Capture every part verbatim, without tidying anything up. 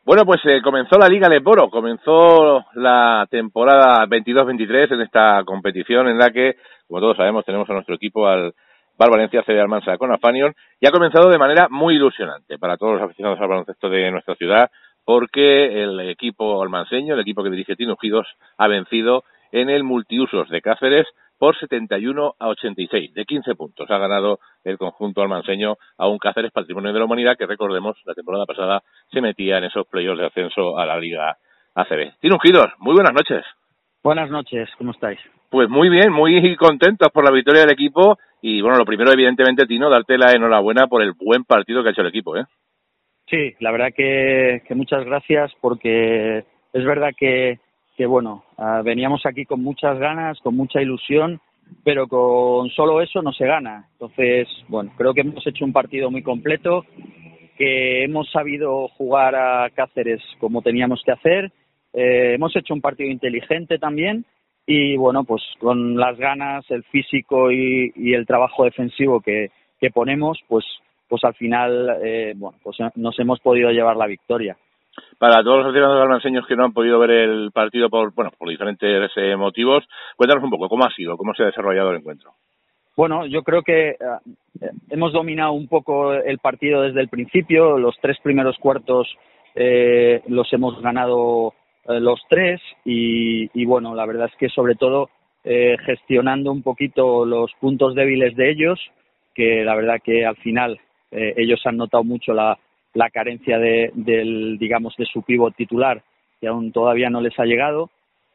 Bueno, pues eh, comenzó la Liga Leporo, comenzó la temporada veintidós veintitrés en esta competición en la que, como todos sabemos, tenemos a nuestro equipo, al Bar Valencia C B Almansa con Afanion, y ha comenzado de manera muy ilusionante para todos los aficionados al baloncesto de nuestra ciudad, porque el equipo almanseño, el equipo que dirige Tino Gidos, ha vencido en el multiusos de Cáceres por setenta y uno a ochenta y seis, de quince puntos. Ha ganado el conjunto almanseño a un Cáceres Patrimonio de la Humanidad que, recordemos, la temporada pasada se metía en esos playoffs de ascenso a la Liga A C B. Tino Gidos, muy buenas noches. Buenas noches, ¿cómo estáis? Pues muy bien, muy contentos por la victoria del equipo y, bueno, lo primero, evidentemente, Tino, darte la enhorabuena por el buen partido que ha hecho el equipo, ¿eh? Sí, la verdad que, que muchas gracias, porque es verdad que, que bueno, uh, veníamos aquí con muchas ganas, con mucha ilusión, pero con solo eso no se gana. Entonces, bueno, creo que hemos hecho un partido muy completo, que hemos sabido jugar a Cáceres como teníamos que hacer, eh, hemos hecho un partido inteligente también y, bueno, pues con las ganas, el físico y, y el trabajo defensivo que, que ponemos, pues pues al final eh, bueno, pues nos hemos podido llevar la victoria. Para todos los aficionados almanseños que no han podido ver el partido por bueno por diferentes eh, motivos, cuéntanos un poco cómo ha sido, cómo se ha desarrollado el encuentro. Bueno, yo creo que eh, hemos dominado un poco el partido desde el principio. Los tres primeros cuartos eh, los hemos ganado eh, los tres y, y bueno, la verdad es que sobre todo eh, gestionando un poquito los puntos débiles de ellos, que la verdad que al final eh, ellos han notado mucho la, la carencia de, del, digamos, de su pívot titular, que aún todavía no les ha llegado.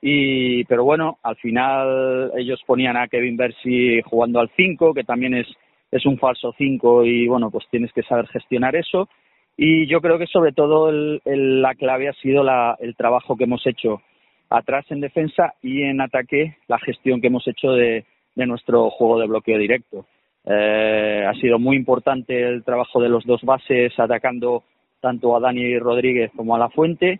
Y pero bueno, al final ellos ponían a Kevin Bersi jugando al cinco, que también es es un falso cinco y bueno, pues tienes que saber gestionar eso. Y yo creo que sobre todo el, el, la clave ha sido la, el trabajo que hemos hecho atrás en defensa y en ataque, la gestión que hemos hecho de, de nuestro juego de bloqueo directo. Eh, ha sido muy importante el trabajo de los dos bases atacando tanto a Dani Rodríguez como a La Fuente.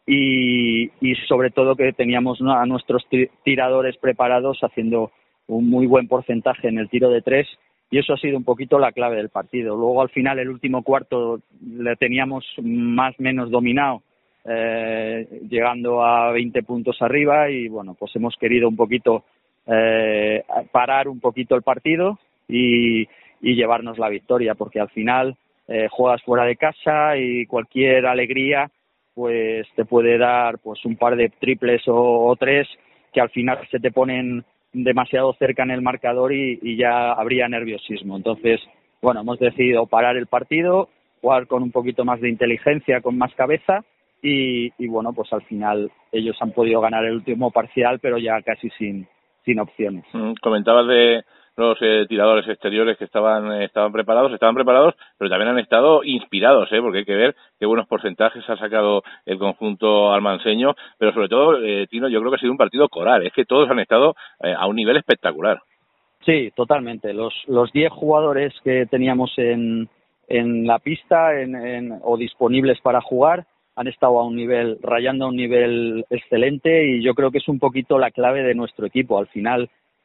Y, y sobre todo que teníamos a nuestros tiradores preparados haciendo un muy buen porcentaje en el tiro de tres y eso ha sido un poquito la clave del partido. Luego al final el último cuarto le teníamos más o menos dominado, eh, llegando a veinte puntos arriba y bueno, pues hemos querido un poquito eh, parar un poquito el partido y, y llevarnos la victoria, porque al final eh, juegas fuera de casa y cualquier alegría pues te puede dar pues un par de triples o, o tres que al final se te ponen demasiado cerca en el marcador y, y ya habría nerviosismo. Entonces, bueno, hemos decidido parar el partido, jugar con un poquito más de inteligencia, con más cabeza y, y bueno, pues al final ellos han podido ganar el último parcial, pero ya casi sin, sin opciones. Mm, comentabas de los eh, tiradores exteriores que estaban eh, estaban preparados, estaban preparados, pero también han estado inspirados, ¿eh? Porque hay que ver qué buenos porcentajes ha sacado el conjunto almanseño, pero sobre todo, eh, Tino, yo creo que ha sido un partido coral, es que todos han estado eh, a un nivel espectacular. Sí, totalmente. Los los diez jugadores que teníamos en en la pista en, en, o disponibles para jugar han estado a un nivel, rayando a un nivel excelente y yo creo que es un poquito la clave de nuestro equipo. Al final,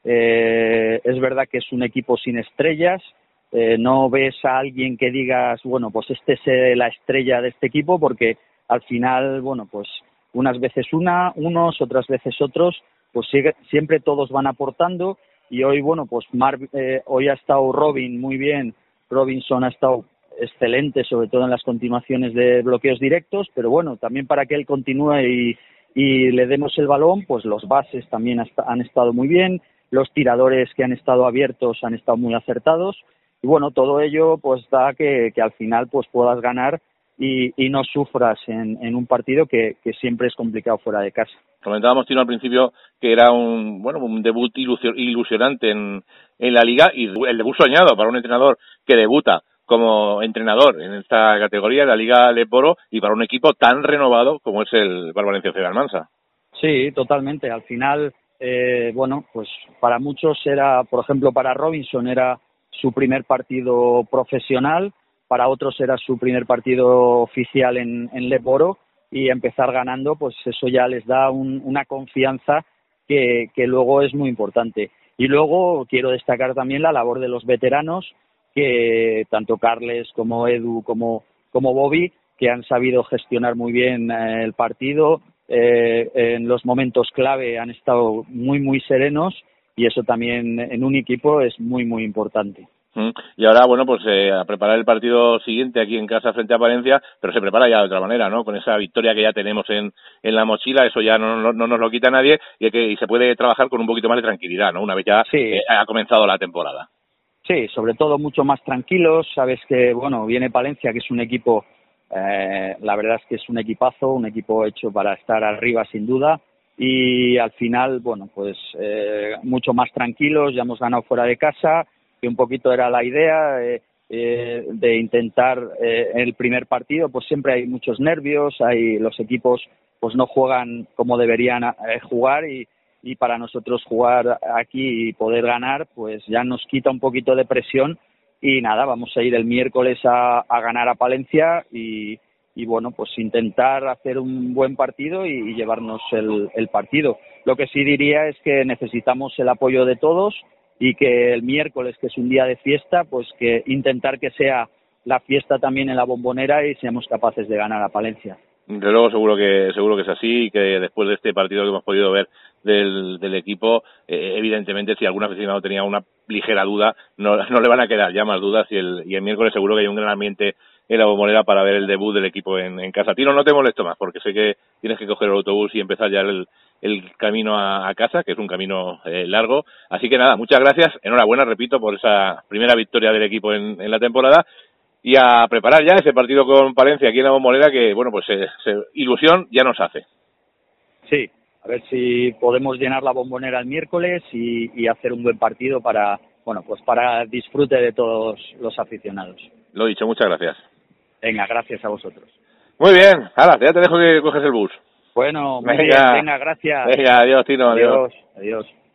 eh, es verdad que es un equipo sin estrellas, eh, no ves a alguien que digas, bueno, pues este es eh, la estrella de este equipo, porque al final, bueno, pues unas veces una, unos, otras veces otros, pues sigue, siempre todos van aportando y hoy, bueno, pues Mar, eh, hoy ha estado Robin muy bien, Robinson ha estado excelente, sobre todo en las continuaciones de bloqueos directos, pero bueno, también para que él continúe y, y le demos el balón, pues los bases también hasta, han estado muy bien, los tiradores que han estado abiertos han estado muy acertados y bueno, todo ello pues da que, que al final pues puedas ganar y, y no sufras en, en un partido que, que siempre es complicado fuera de casa. Comentábamos, Tino, al principio que era un bueno un debut ilusionante en, en la Liga y el debut soñado para un entrenador que debuta como entrenador en esta categoría de la Liga Leporo y para un equipo tan renovado como es el Bar Valencia C B Almansa. Sí, totalmente. Al final, eh, bueno, pues para muchos era, por ejemplo, para Robinson era su primer partido profesional, para otros era su primer partido oficial en, en Leporo y empezar ganando, pues eso ya les da un, una confianza que, que luego es muy importante. Y luego quiero destacar también la labor de los veteranos, que tanto Carles como Edu como, como Bobby que han sabido gestionar muy bien eh, el partido, eh, en los momentos clave han estado muy, muy serenos y eso también en un equipo es muy, muy importante. Y ahora, bueno, pues eh, a preparar el partido siguiente aquí en casa frente a Palencia, pero se prepara ya de otra manera, ¿no? Con esa victoria que ya tenemos en, en la mochila, eso ya no, no, no nos lo quita nadie y, que, y se puede trabajar con un poquito más de tranquilidad, ¿no? Una vez ya sí. eh, ha comenzado la temporada. Sí, sobre todo mucho más tranquilos. Sabes que, bueno, viene Palencia, que es un equipo, eh, la verdad es que es un equipazo, un equipo hecho para estar arriba sin duda. Y al final, bueno, pues eh, mucho más tranquilos, ya hemos ganado fuera de casa, que un poquito era la idea eh, eh, de intentar eh, el primer partido, pues siempre hay muchos nervios, hay los equipos pues no juegan como deberían eh, jugar y, y para nosotros jugar aquí y poder ganar, pues ya nos quita un poquito de presión y nada, vamos a ir el miércoles a, a ganar a Palencia y y bueno, pues intentar hacer un buen partido y, y llevarnos el, el partido. Lo que sí diría es que necesitamos el apoyo de todos y que el miércoles, que es un día de fiesta, pues que intentar que sea la fiesta también en la Bombonera y seamos capaces de ganar a Palencia. Desde luego seguro que seguro que es así y que después de este partido que hemos podido ver del, del equipo, eh, evidentemente si algún aficionado tenía una ligera duda, no, no le van a quedar ya más dudas y el, y el miércoles seguro que hay un gran ambiente en la Bombonera para ver el debut del equipo en, en casa. Tino, no te molesto más porque sé que tienes que coger el autobús y empezar ya el, el camino a, a casa, que es un camino eh, largo. Así que nada, muchas gracias, enhorabuena, repito, por esa primera victoria del equipo en, en la temporada y a preparar ya ese partido con Palencia aquí en la Bombonera que, bueno, pues eh, se, ilusión ya nos hace. Sí, a ver si podemos llenar la Bombonera el miércoles y, y hacer un buen partido para, bueno, pues para disfrute de todos los aficionados. Lo dicho, muchas gracias. Venga, gracias a vosotros. Muy bien, ahora ya te dejo que coges el bus. Bueno, muy venga, bien, venga, gracias. Venga, adiós, Tino, adiós. Adiós, adiós.